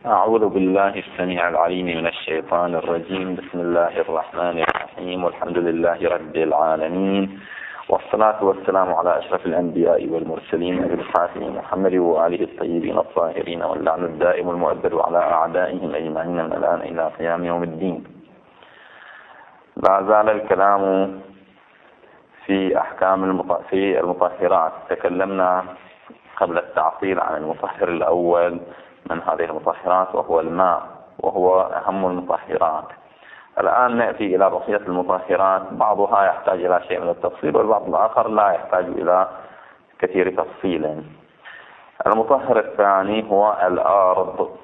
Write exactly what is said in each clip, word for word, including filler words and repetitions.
أعوذ بالله السميع العليم من الشيطان الرجيم. بسم الله الرحمن الرحيم، والحمد لله رب العالمين، والصلاة والسلام على أشرف الأنبياء والمرسلين أبي القاسم محمد وآله الطيبين الطاهرين، واللعن الدائم المؤبد على أعدائهم أجمعين من الآن إلى قيام يوم الدين. لا زال الكلام في أحكام في المطهرات. تكلمنا قبل التعطيل عن المطهر الأول من هذه المطهرات وهو الماء، وهو أهم المطهرات. الآن نأتي إلى بقية المطهرات، بعضها يحتاج إلى شيء من التفصيل والبعض الآخر لا يحتاج إلى كثير تفصيل. المطهر الثاني هو الأرض.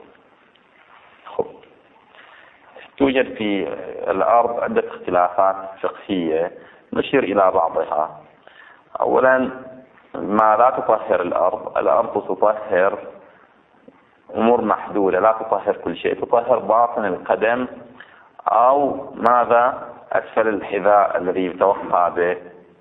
توجد في الأرض عدة اختلافات فقهية نشير إلى بعضها. أولا، ما لا تطهر الأرض الأرض تطهر أمور محدودة، لا تطهر كل شيء، تطهر باطن القدم أو ماذا أسفل الحذاء الذي يتوقع به.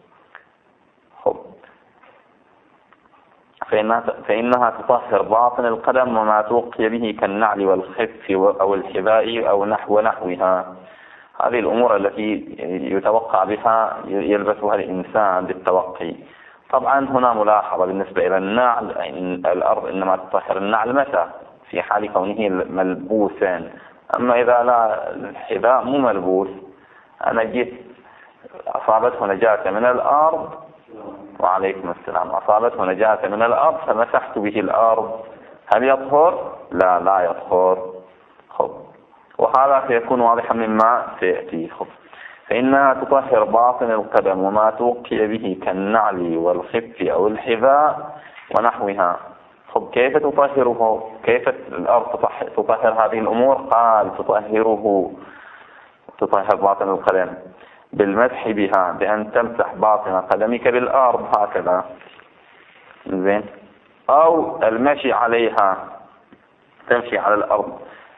فإنها, فإنها تطهر باطن القدم وما توقي به كالنعل والخف أو الحذاء أو نحو نحوها. هذه الأمور التي يتوقع بها يلبسها الإنسان بالتوقي. طبعا هنا ملاحظة بالنسبة إلى النعل، إن الأرض إنما تطهر النعل متى؟ في حال كونه ملبوسا. أما إذا لا، الحذاء مو ملبوس، أنا جيت أصابته نجاسة من الأرض، وعليكم السلام، أصابته نجاسة من الأرض فمسحت به الأرض، هل يطهر؟ لا لا يطهر. خب، وهذا سيكون واضحا مما سيأتي. خب، فإنها تطهر باطن القدم وما توقي به كالنعل والخف أو الحذاء ونحوها. خب، كيف تطهره؟ كيف الأرض تطهر, تطهر هذه الأمور؟ قال تطهره تطهر باطن القدم بالمسح بها، بأن تمسح باطن قدمك بالأرض هكذا، زين، أو المشي عليها، تمشي على الأرض،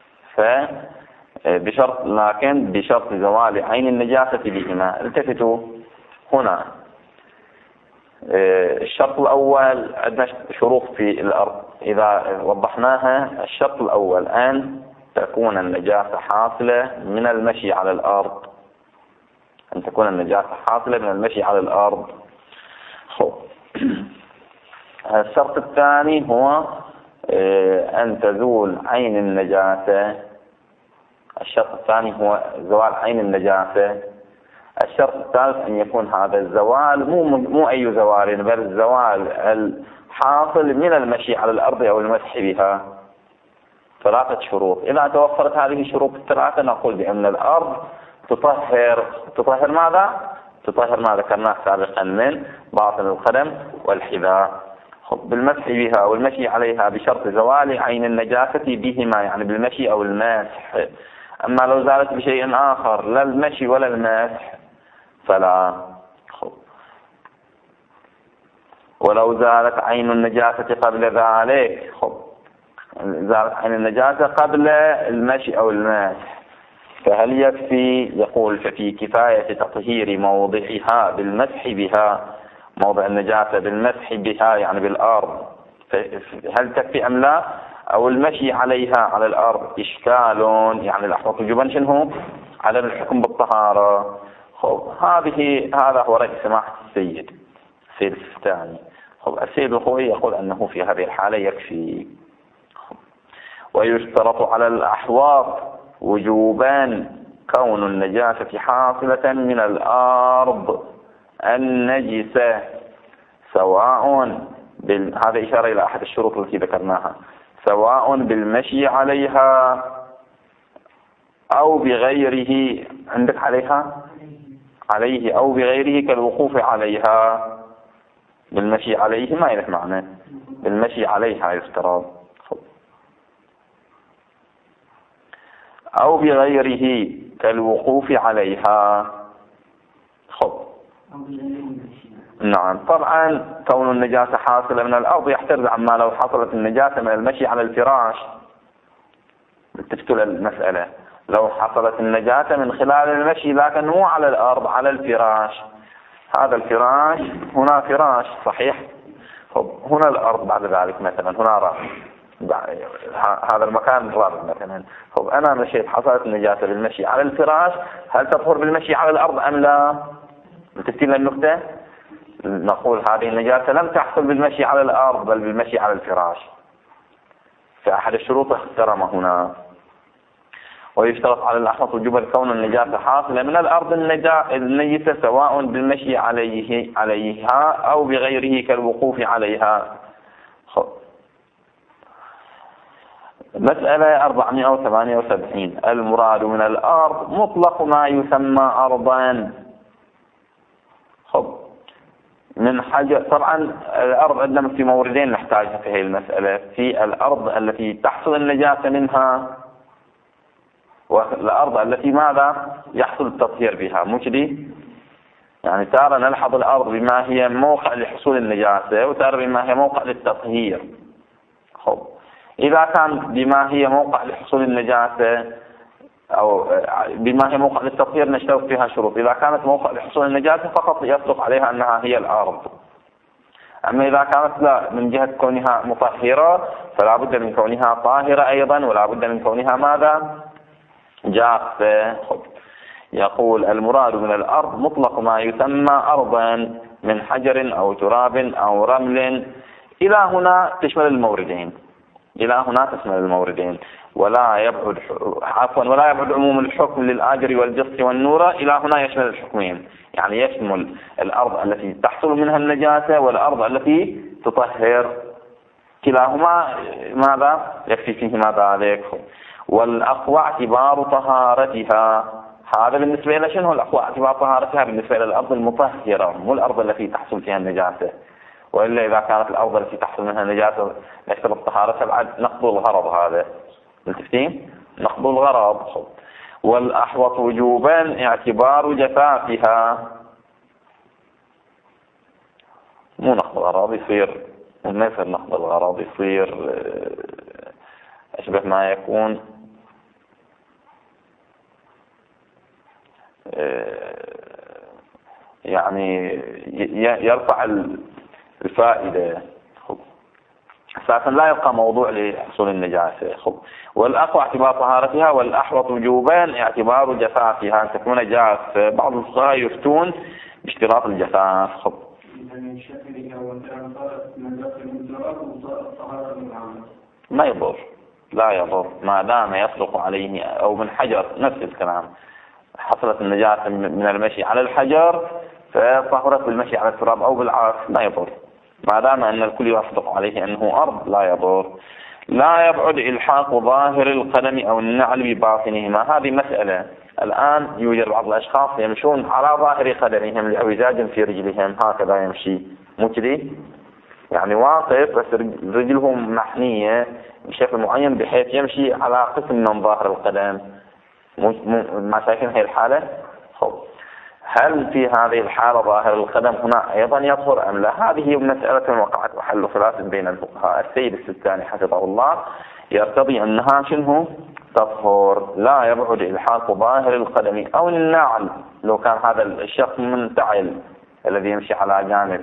فبشرط لكن بشرط زوال عين النجاسة بهما. التفتوا هنا، الشرط الأول عندنا شروط في الأرض إذا وضحناها. الشرط الأول أن تكون النجاسة حاصلة من المشي على الأرض، أن تكون النجاسة حاصلة من المشي على الأرض. خب. الشرط الثاني هو أن تزول عين النجاسة. الشرط الثاني هو زوال عين النجاسة. الشرط الثالث أن يكون هذا الزوال مو مو أي زوال، بل الزوال الحاصل من المشي على الأرض أو المسح بها. ثلاثة شروط. إذا توفرت هذه الشروط الثلاثة نقول بأن الأرض تطهر تطهر ماذا؟ تطهر ما ذكرناه سابقا من باطن القدم والحذاء بالمسح بها والمشي عليها بشرط زوال عين النجاسة بهما، يعني بالمشي أو المسح. أما لو زالت بشيء آخر لا المشي ولا المسح فلا. ولو زالت عين النجاسة قبل ذلك، خب، زالت عين النجاسة قبل المشي أو المسح، فهل يكفي؟ يقول ففي كفاية تطهير موضعها بالمسح بها، موضع النجاسة بالمسح بها يعني بالأرض، هل تكفي أم لا؟ أو المشي عليها على الأرض إشكال، يعني الأحوط وجوبا شنو؟ عدم الحكم بالطهارة. خب، هذه هذا هو رأي سماحة السيد السيد السفتاني. خب، السيد الخوي يقول أنه في هذه الحالة يكفي. خب. ويشترط على الأحواض وجوبا كون النجاسة حاصلة من الأرض النجسة، سواء بال... هذا إشارة إلى أحد الشروط التي ذكرناها، سواء بالمشي عليها أو بغيره. عندك عليها عليه أو بغيره كالوقوف عليها. بالمشي عليه ما يلف معنى، بالمشي عليها يفترض. أو بغيره كالوقوف عليها. خب، نعم. طبعا كون النجاسة حاصلة من الأرض يحترز عما لو حصلت النجاسة من المشي على الفراش. تفتل المسألة، لو حصلت النجاسة من خلال المشي لكن مو على الأرض، على الفراش، هذا الفراش هنا فراش صحيح، هنا الأرض بعد ذلك مثلا هنا رأس، هذا المكان الرابع مثلا. طب أنا مشيت حصلت النجاسة بالمشي على الفراش، هل تطهر بالمشي على الأرض أم لا؟ متفقين النقطة؟ نقول هذه النجاسة لم تحصل بالمشي على الأرض بل بالمشي على الفراش، فأحد الشروط احترم هنا. ويشترط على الأحوط وجوب كون النجاسة حاصلة من الأرض النجسة سواء بالمشي عليه عليها أو بغيره كالوقوف عليها. مسألة أربعمائة وثمانية وسبعين. المراد من الأرض مطلق ما يسمى أرضا. خب من حاجة طبعا الأرض عندنا في موردين نحتاجها في هذه المسألة، في الأرض التي تحصل النجاسة منها والأرض التي ماذا يحصل التطهير بها. مو كذي؟ يعني تارة نلحظ الأرض بما هي موقع لحصول النجاسة وتارة بما هي موقع للتطهير. خب إذا كان بما هي موقع لحصول النجاسة أو بما هي موقع للتطهير نشترط فيها شروط. إذا كانت موقع لحصول النجاسة فقط يصدق عليها أنها هي الأرض. أما إذا كانت لا من جهة كونها مطهرة فلا بد من كونها طاهرة أيضا ولا بد من كونها ماذا؟ جافة. يقول المراد من الأرض مطلق ما يسمى أرضا من حجر أو تراب أو رمل. إلى هنا تشمل الموردين، إلى هنا تشمل الموردين ولا يبعد عفوا ولا يبعد عموم الحكم للآجر والجص والنورة. إلى هنا يشمل الحكمين، يعني يشمل الأرض التي تحصل منها النجاسة والأرض التي تطهر، كلاهما ماذا يكفي فيه ماذا عليك. والأقوى اعتبار طهارتها. هذا بالنسبة إلى شنو الأقوى اعتبار طهارتها؟ بالنسبة إلى الأرض المطهرة مو الأرض التي تحصل فيها النجاسة. وإلا إذا كانت الأرض التي تحصل منها النجاسة نشترط طهارتها بعد نقض الغرض. هذا ملتفتين؟ نقض الغرض. والأحوط وجوبا اعتبار جفافها. مو نقض الغرض، يصير ما يصير نقض الغرض، يصير أشبه ما يكون يعني يرفع الفائدة. أساسا لا يبقى موضوع لحصول النجاسة. خب والأقوى اعتبار طهارتها والأحوط وجوبا اعتبار جفافها أن تكون جافة. بعض الفقهاء يفتون باشتراط الجفاف. خب ما يضر، لا يضر ما دام يصدق عليه أو من حجر نفس الكلام. حصلت النجاسة من المشي على الحجر فطهرت بالمشي على التراب أو بالعكس ما يضر، ما دام أن الكل يصدق عليه أنه أرض لا يضر. لا يبعد إلحاق ظاهر القدم أو النعل بباطنهما. هذه مسألة. الآن يوجد بعض الأشخاص يمشون على ظاهر قدمهم لاعوجاج في رجلهم، هكذا يمشي مو كذي، يعني واقف بس رجلهم محنية بشكل معين بحيث يمشي على قسم من ظاهر القدم. ما شايفين هي الحالة؟ خب هل في هذه الحالة ظاهر القدم هنا أيضا يطهر أم لا؟ هذه مسألة وقعت محل خلاف بين الفقهاء. السيد السيستاني حفظه الله يرتضي أنها شنو تطهر. لا يبعد إلحاق ظاهر القدم أو النعل لو كان هذا الشخص منتعل الذي يمشي على جانب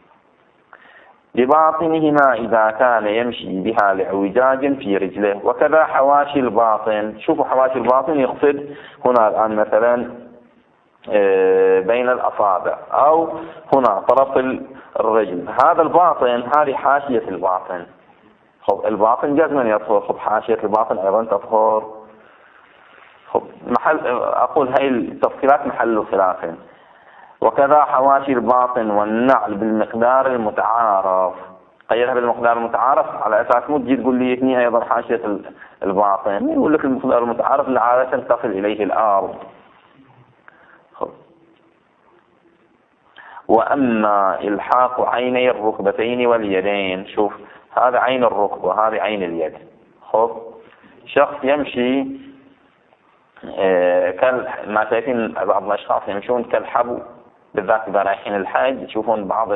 بباطنهما إذا كان يمشي بها لاعوجاج في رجله. وكذا حواشي الباطن. شوفوا حواشي الباطن يقصد هنا الآن مثلا بين الأصابع أو هنا طرف الرجل. هذا الباطن، هذه حاشية الباطن. خب الباطن جزما يطهر. خب حاشية الباطن أيضا تطهر. خب محل أقول هاي التفصيلات محل خلاف. وكذا حواشي الباطن والنعل بالمقدار المتعارف. قيلها بالمقدار المتعارف على أساس مو تجي تقول لي هني أيضا حاشية الباطن، يقول لك المقدار المتعارف اللي عادة تصل إليه الأرض. وأما إلحاق عيني الركبتين واليدين. شوف هذا عين الركبة وهذه عين اليد. خب شخص يمشي كان ما شايفين بعض الأشخاص يمشون كالحبو بالذات إذا رايحين الحج، تشوفون بعض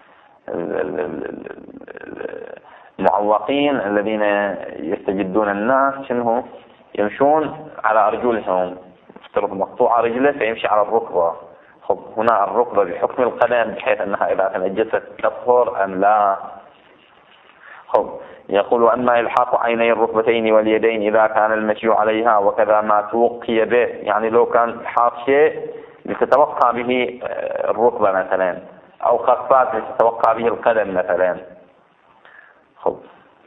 المعوقين الذين يستجدون الناس شنو يمشون على أرجلهم، افترض مقطوعة رجله فيمشي على الركبة. خب هنا الركبة بحكم القدم بحيث أنها إذا تنجست تطهر أم لا. خب يقول أما إلحاق عيني الركبتين واليدين إذا كان المشي عليها وكذا ما توقي به، يعني لو كان إلحاق شيء لتتوقع به الركبة مثلا، أو خفاف لتتوقع به القدم مثلا. خب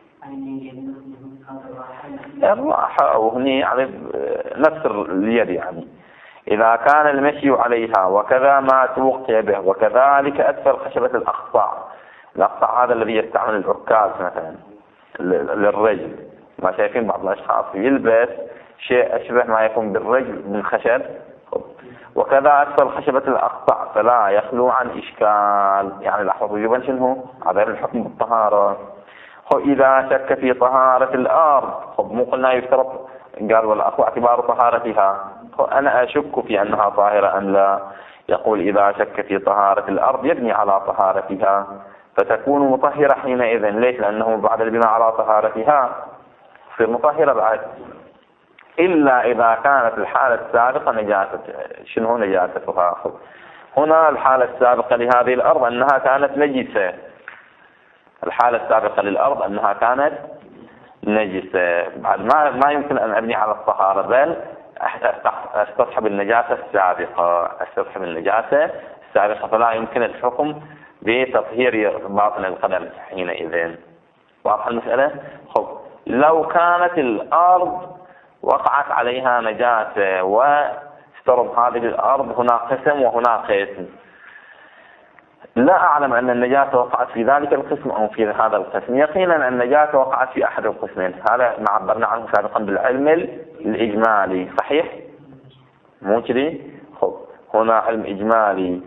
الراحة أو هني يعني نفس اليد، يعني إذا كان المشي عليها وكذا ما توقي به، وكذلك أسفل خشبة الأقطاع. الأقطاع هذا الذي يستعمل العكاز مثلا للرجل، ما شايفين بعض الأشخاص يلبس شيء أشبه ما يكون بالرجل من خشب، وكذا أسفل خشبة الأقطاع، فلا يخلو عن إشكال. يعني لحظة وجوبا شنو هذا الحكم بالطهارة. إذا شك في طهارة الأرض، خب مو قلنا يفترض، قال والأخو اعتبار طهارتها، أنا أشك في أنها طاهرة أم لا. يقول إذا شك في طهارة الأرض يبني على طهارتها فتكون مطهرة حينئذ. ليش؟ لأنه بعد البناء على طهارتها تصير مطهرة بعد، إلا إذا كانت الحالة السابقة نجاسة. شنو نجاستها؟ هنا الحالة السابقة لهذه الأرض أنها كانت نجسة. الحالة السابقة للأرض أنها كانت نجسة، بعد ما ما يمكن أن أبني على الطهارة، بل أستصحب النجاسة السابقة أستصحب النجاسة السابقة فلا يمكن الحكم بتطهير باطن القدم حينئذ. واضح المسألة؟ خب لو كانت الأرض وقعت عليها نجاسة وافترض هذه الأرض هنا قسم وهنا قسم، لا أعلم أن النجاسة وقعت في ذلك القسم أو في هذا القسم، يقينا أن النجاسة وقعت في أحد القسمين. هذا ما عبرنا عنه سابقا بالعلم الإجمالي، صحيح؟ مو كذي؟ خب هنا علم إجمالي،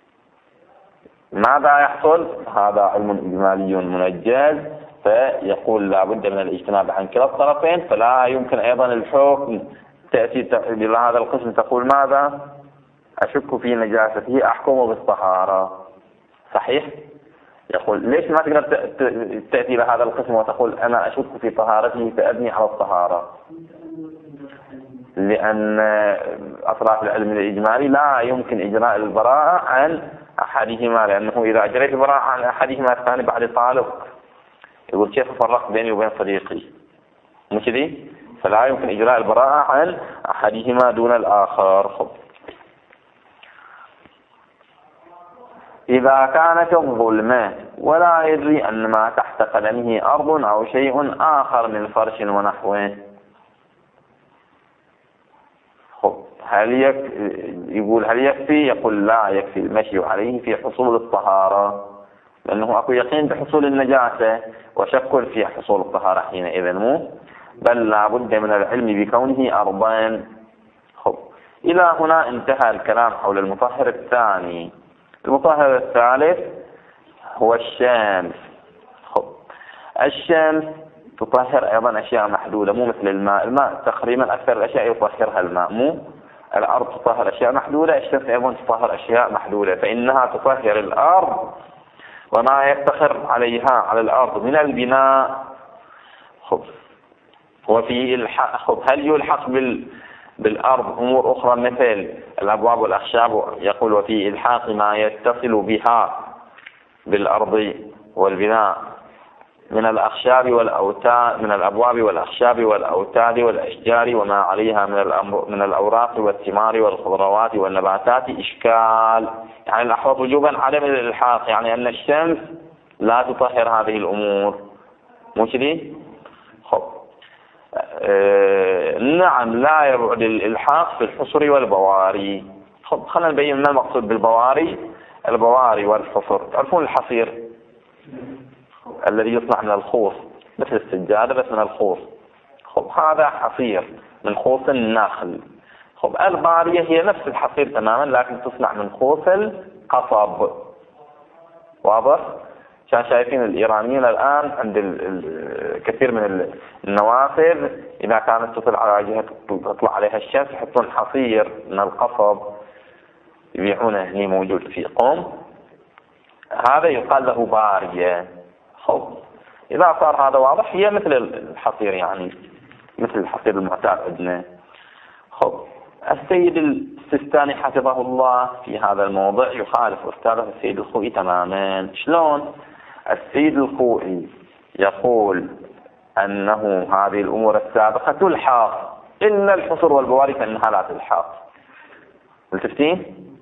ماذا يحصل؟ هذا علم إجمالي منجز، فيقول لا بد من الاجتناب عن كلا الطرفين، فلا يمكن أيضا الحكم تأتي بهذا القسم تقول ماذا؟ أشك في نجاسته أحكم بالطهارة، صحيح؟ يقول ليش ما تقدر تأتي لهذا القسم وتقول أنا أشك في طهارته فأبني على الطهارة؟ لأن أطراف العلم الإجمالي لا يمكن إجراء البراءة عن أحدهما، لأنه إذا أجريت البراءة عن أحدهما الثاني بعد طالق يقول كيف أفرق بيني وبين صديقي؟ مش كذي؟ فلا يمكن إجراء البراءة عن أحدهما دون الآخر. خب إذا كانت الظلمة ولا يدري أن ما تحت قدمه أرض أو شيء آخر من فرش ونحوه، خب هل يك... يقول هل يكفي؟ يقول لا يكفي المشي عليه في حصول الطهارة، لأنه أكو يقين بحصول النجاسة وشك في حصول الطهارة حينئذ مو، بل لا بد من العلم بكونه أرضا. خب إلى هنا انتهى الكلام حول المطهر الثاني. المطهر الثالث هو الشمس. خب الشمس تطهر أيضا أشياء محدودة، مو مثل الماء. الماء تقريبا أكثر الأشياء يطهرها الماء، مو الأرض تطهر أشياء محدودة، الشمس أيضا تطهر أشياء محدودة، فإنها تطهر الأرض وما يفتخر عليها على الأرض من البناء. خب وفي الحق، خب هل يلحق بال بالأرض أمور أخرى مثل الأبواب والأخشاب؟ يقول وفي إلحاق ما يتصل بها بالأرض والبناء من الأخشاب والأوتاد، من الأبواب والأخشاب والأوتاد والأشجار وما عليها من الأمر من الأوراق والثمار والخضروات والنباتات إشكال. يعني الأحوط وجوبا عدم الإلحاق، يعني أن الشمس لا تطهر هذه الأمور، مو كذي؟ خب آه نعم لا يبعد الإلحاق في الحصر والبواري. خب خلينا نبين ما المقصود بالبواري. البواري والحصر، تعرفون الحصير الذي يصنع من الخوص مثل السجادة بس من الخوص، خب هذا حصير من خوص النخل. خب البارية هي نفس الحصير تماما لكن تصنع من خوص القصب. واضح؟ كان شايفين الإيرانيين الآن عند الكثير من النوافذ إذا كانت تطلع على جهة تطلع عليها الشمس يحطون حصير من القصب يبيعونه، هني موجود في قوم، هذا يقال له بارية. خب إذا صار هذا واضح هي مثل الحصير، يعني مثل الحصير المعتاد عندنا. خب السيد السيستاني حفظه الله في هذا الموضوع يخالف أستاذه السيد الخوئي تماما. شلون؟ السيد الخوئي يقول أنه هذه الأمور السابقة تلحق إلا الحصر والبواري فإنها لا تلحق. ملتفتين؟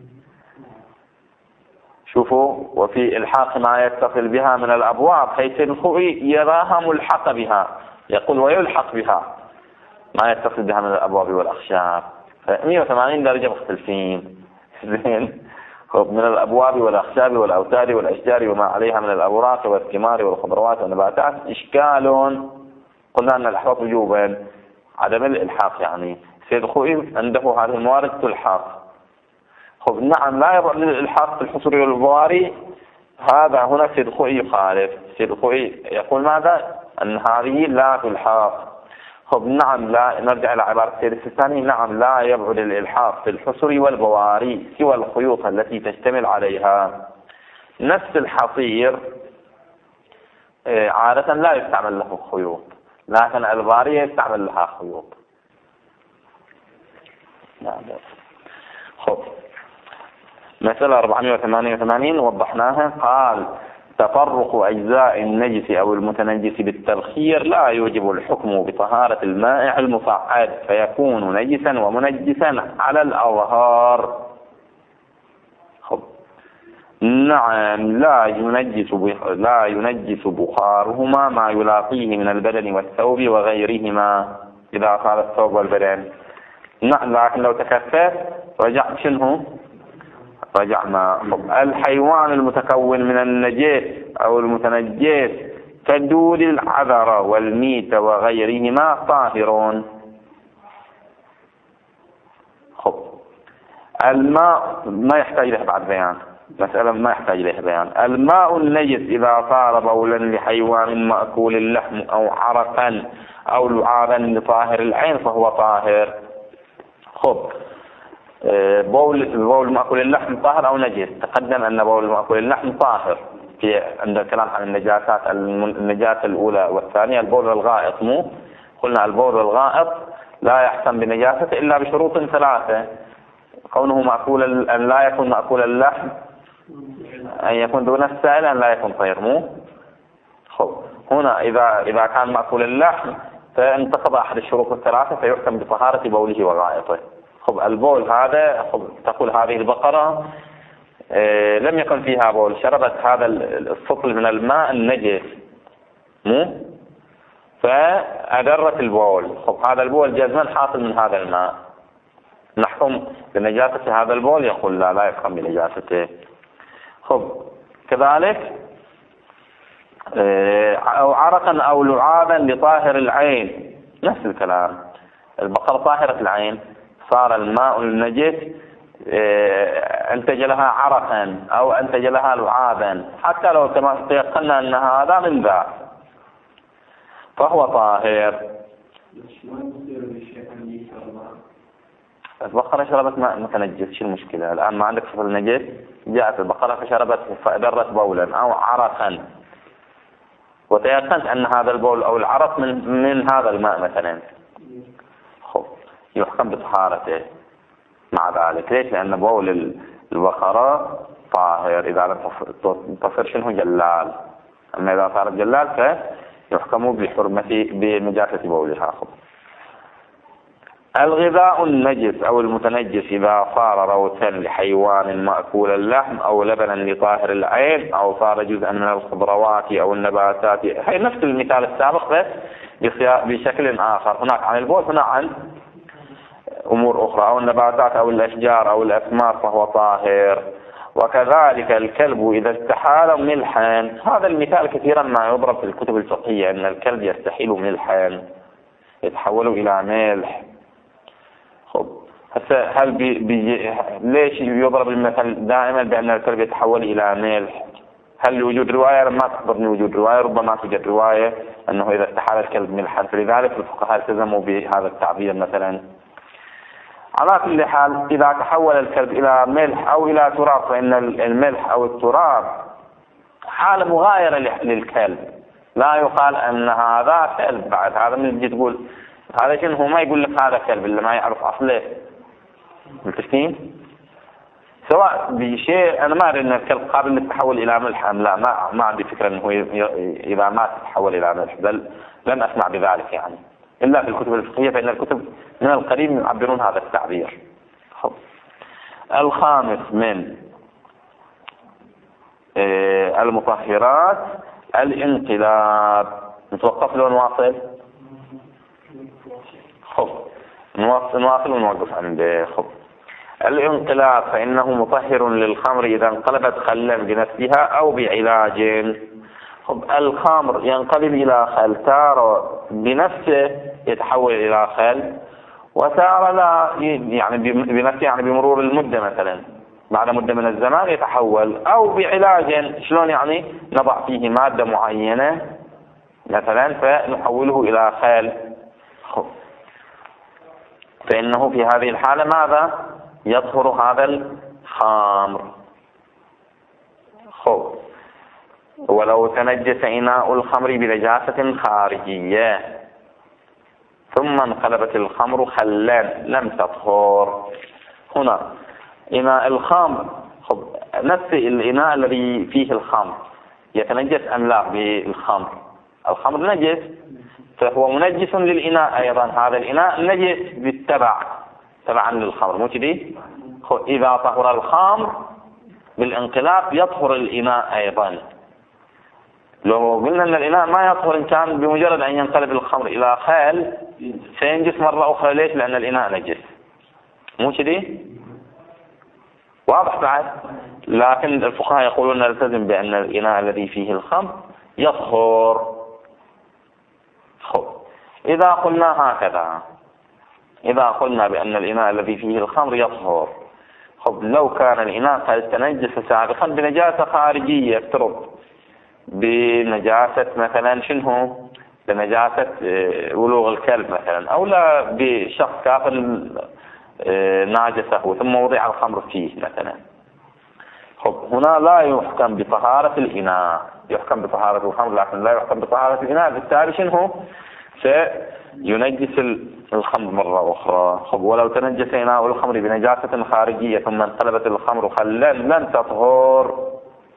شوفوا، وفي إلحاق ما يتصل بها من الأبواب حيث الخوئي يراها ملحقة بها، يقول ويلحق بها ما يتصل بها من الأبواب والأخشاب. مئة وثمانين درجة مختلفين. زين، من الأبواب والأخشاب والأوتاد والأشجار وما عليها من الأوراق والثمار والخضروات والنباتات إشكال. قلنا أن الإحراق وجوبا عدم الإلحاق، يعني سيد الخوئي عنده هذه الموارد تلحق. خب نعم لا يبعد للإلحاق في الحصر والبواري، هذا هنا سيد الخوئي يخالف. سيد الخوئي يقول ماذا؟ أن هذه لا تلحق. خب نعم، لا نرجع إلى عبارة سيد السيستاني، نعم لا يبعد الإلحاق في الحصر والبواري سوى الخيوط التي تشتمل عليها. نفس الحصير عادة لا يستعمل له خيوط، لكن البارية يستعمل لها خيوط. نعم. خب مسألة أربعمائة وثمانية وثمانين وضحناها. قال: تفرق أجزاء النجس أو المتنجس بالتبخير لا يوجب الحكم بطهارة المائع المصعد فيكون نجسا ومنجسا على الأظهار. خب نعم، لا ينجس لا ينجس بخارهما ما يلاقيه من البدن والثوب وغيرهما إذا صار الثوب والبدن. نعم، لكن لو تكفت رجع شنو؟ رجع ما الحيوان المتكون من النجس أو المتنجس كدود العذرة والميت وغيرهما طاهرون. خب الماء ما يحتاج له بعد بيان، مسألة ما يحتاج له بيان. الماء النجس إذا صار بولا لحيوان مأكول اللحم أو عرقا أو لعابا لطاهر العين فهو طاهر. خب بول بول مأكول اللحم طاهر أو نجس؟ تقدم أن بول مأكول اللحم طاهر في عند الكلام عن النجاسات. النجاسة الأولى والثانية البول الغائط، مو قلنا البول الغائط لا يحسن بنجاسته إلا بشروط ثلاثة: كونه مأكول، أن لا يكون مأكول اللحم، أن يكون دون السائل، أن لا يكون طير، مو خب هنا إذا إذا كان مأكول اللحم فانتقض أحد الشروط الثلاثة فيحكم بطهارة بوله وغائطه. خب البول هذا، خب تقول هذه البقرة آه لم يكن فيها بول، شربت هذا السطل من الماء النجس، مو فأدرت البول. خب هذا البول جزما حاصل من هذا الماء، نحكم بنجاسة هذا البول؟ يقول لا، لا يحكم بنجاسته. خب كذلك آه أو عرقا أو لعابا لطاهر العين، نفس الكلام. البقرة طاهرة العين، صار الماء النجس انتج لها عرقا او انتج لها لعابا، حتى لو تيقنا ان هذا من ذا فهو طاهر. البقرة شربت ماء متنجس، شو المشكلة الآن؟ ما عندك صفة النجس، جاءت البقرة فشربت فأدرت بولا أو عرقا وتيقنت أن هذا البول أو العرق من من هذا الماء مثلا، خب يحكم بطهارته مع ذلك. ليش؟ لأن بول البقرة طاهر إذا لم تصير شنو جلال، أما إذا صارت جلال فيحكم بحرمة بنجاسة بولها. خب الغذاء النجس أو المتنجس إذا صار روثا لحيوان مأكول اللحم أو لبنا لطاهر العين أو صار جزءا من الخضروات أو النباتات، هي نفس المثال السابق بس بشكل آخر. هناك عن البول، هنا عن أمور أخرى، أو النباتات أو الأشجار أو الأثمار فهو طاهر. وكذلك الكلب إذا استحال ملحا، هذا المثال كثيرا ما يضرب في الكتب الفقهية، أن الكلب يستحيل ملحا، يتحول إلى ملح. خب هسه هل بي بي ليش يضرب المثل دائما بأن الكلب يتحول إلى ملح؟ هل لوجود رواية؟ لما تحضرني وجود رواية، ربما توجد رواية أنه إذا استحال الكلب ملحا، فلذلك الفقهاء التزموا بهذا التعبير مثلا. على كل حال إذا تحول الكلب إلى ملح أو إلى تراب، فإن الملح أو التراب حالة مغايرة للكلب، لا يقال أن هذا كلب. بعد هذا من تجي تقول هذا شنو، هو ما يقول لك هذا كلب إلا ما يعرف أصله. متفقين؟ سواء بشيء أنا ما أدري أن قابل للتحول إلى ملح أم لا، ما ما عندي فكرة أنه إذا ما تتحول إلى ملح، بل لم أسمع بذلك يعني إلا في الكتب الفقهية، فإن الكتب من القديم يعبرون هذا التعبير. الخامس من المطهرات الانقلاب. نتوقف لو نواصل؟ خب نواصل ونوقف عند خب. الانقلاب فإنه مطهر للخمر إذا انقلبت خلا بنفسها أو بعلاج. خب الخمر ينقلب إلى خل، تارة بنفسه يتحول إلى خل، وتارة لا يعني بنفسه يعني بمرور المدة، مثلا بعد مدة من الزمان يتحول، أو بعلاج. شلون يعني؟ نضع فيه مادة معينة مثلا فنحوله إلى خل. خب فإنه في هذه الحالة ماذا؟ يطهر هذا الخمر. خب ولو تنجس إناء الخمر بنجاسة خارجية ثم انقلبت الخمر خلا لم تطهر. هنا إناء الخمر، خب نفس الإناء الذي فيه الخمر يتنجس أم لا بالخمر؟ الخمر نجس، فهو منجس للإناء أيضا. هذا الإناء نجس بالتبع، تبعا للخمر، مو كذي؟ إذا طهر الخمر بالانقلاب يطهر الإناء أيضا. لو قلنا أن الإناء ما يطهر إن كان بمجرد أن ينقلب الخمر إلى خل سينجس مرة أخرى. ليش؟ لأن الإناء نجس، مو كذي؟ واضح بعد؟ لكن الفقهاء يقولون نلتزم بأن الإناء الذي فيه الخمر يطهر. خب إذا قلنا هكذا، إذا قلنا بأن الإناء الذي فيه الخمر يطهر، خب لو كان الإناء قد تنجس سابقا بنجاسة خارجية، افترض بنجاسة مثلا شنو؟ بنجاسة ولوغ الكلب مثلا، أو لا بشخص كافر ناجسه ثم وضع الخمر فيه مثلا. خب هنا لا يحكم بطهارة الإناء، يحكم بطهارة الخمر لكن لا يحكم بطهارة الإناء. بالتالي شنو؟ سينجس الخمر مرة أخرى. خب ولو تنجس إناء الخمر بنجاسة خارجية ثم انقلبت الخمر خلا لن تطهر.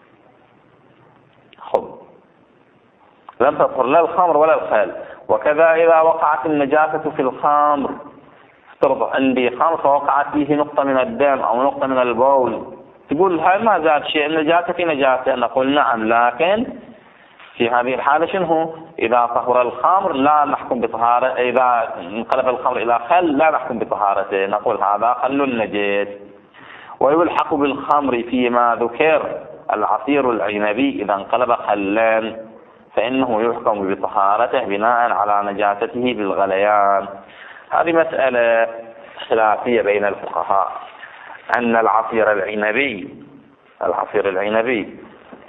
خب لم تطهر لا الخمر ولا الخل. وكذا إذا وقعت النجاسة في الخمر، افترض عندي خمر فوقعت فيه نقطة من الدم أو نقطة من البول، تقول هاي ما زاد شيء، النجاسة في نجاسة. نقول نعم، لكن في هذه الحالة شنو؟ إذا طهر الخمر لا نحكم بطهارة، إذا انقلب الخمر إلى خل لا نحكم بطهارته، نقول هذا خل نجس. ويلحق بالخمر فيما ذكر العصير العنبي إذا انقلب خلا، فإنه يحكم بطهارته بناء على نجاسته بالغليان. هذه مسألة خلافية بين الفقهاء، أن العصير العنبي العصير العنبي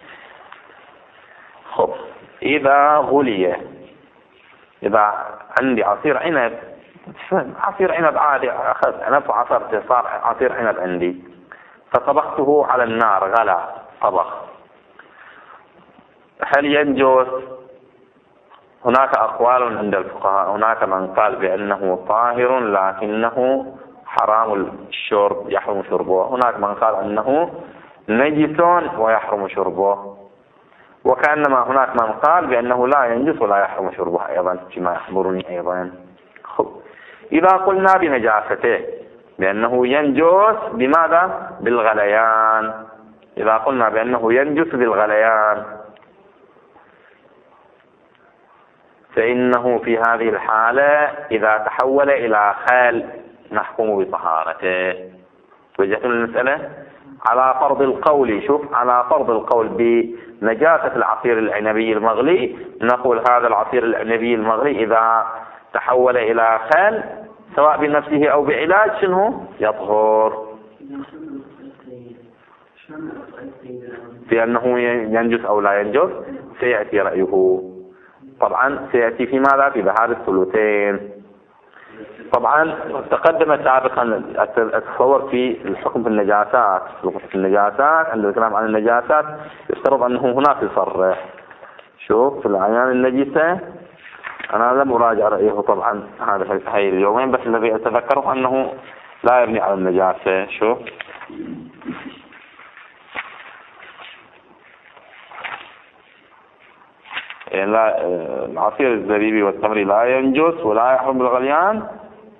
خب إذا غلي، إذا عندي عصير عنب، عصير عنب عادي، أخذ عنب وعصرته صار عصير عنب عندي، فطبخته على النار غلى طبخ، هل ينجس؟ هناك أقوال عند الفقهاء. هناك من قال بأنه طاهر لكنه حرام الشرب، يحرم شربه. هناك من قال أنه نجس ويحرم شربه. وكأنما هناك من قال بأنه لا ينجس ولا يحرم شربه أيضا، فيما يخبرني أيضا. خب إذا قلنا بنجاسته بأنه ينجس بماذا؟ بالغليان. إذا قلنا بأنه ينجس بالغليان فإنه في هذه الحالة إذا تحول إلى خل نحكم بطهارته. وجهت المسألة على فرض القول، شوف، على فرض القول بنجاسة العصير العنبي المغلي، نقول هذا العصير العنبي المغلي إذا تحول إلى خل سواء بنفسه أو بعلاج شنو؟ يطهر، بأنه ينجس أو لا ينجس سيأتي رأيه. طبعا سيأتي في ماذا؟ في بهذه الثلثين. طبعا تقدم سابقا التصور في الحكم في النجاسات، في النجاسات عند الكلام عن النجاسات يفترض أنه هناك يصرح. شوف في الأعيان النجسة أنا لم أراجع رأيه طبعا هذا هاي اليومين، بس الذي أتذكره أنه لا يبني على النجاسة. شوف يعني لا العصير الزبيبي والتمر لا ينجس ولا يحرم بالغليان.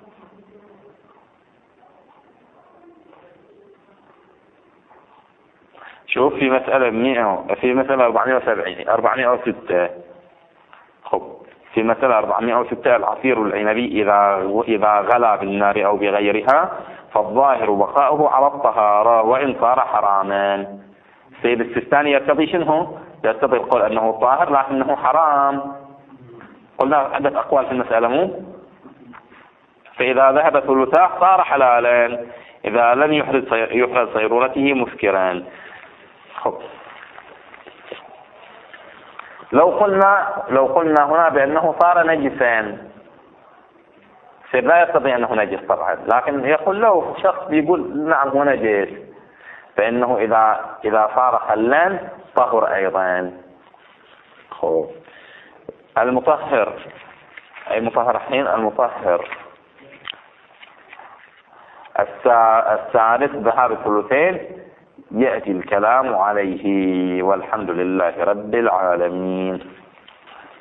شوف في مسألة مئة في مسألة أربعمائة وسبعين أربعمائة وستة. خب في مسألة أربعمائة وستة العصير العنبي إذا إذا غلى بالنار أو بغيرها فالظاهر بقاؤه على الطهارة وإن صار حراما. السيد السيستاني يرتضي شنو؟ يرتضي القول أنه طاهر لكنه حرام. قلنا عدة أقوال في المسألة مو. فإذا ذهب ثلثاه صار حلالا، إذا لم يحرز يحرز صيرورته مسكرا. خب لو قلنا لو قلنا هنا بأنه صار نجسا لا يستطيع أنه نجس طبعا، لكن يقول له شخص بيقول نعم هو نجس، فإنه إذا إذا صار حلا طهر أيضا. خب المطهر أي مطهر الحين المطهر الثالث ذهاب الثلثين يأتي الكلام عليه، والحمد لله رب العالمين.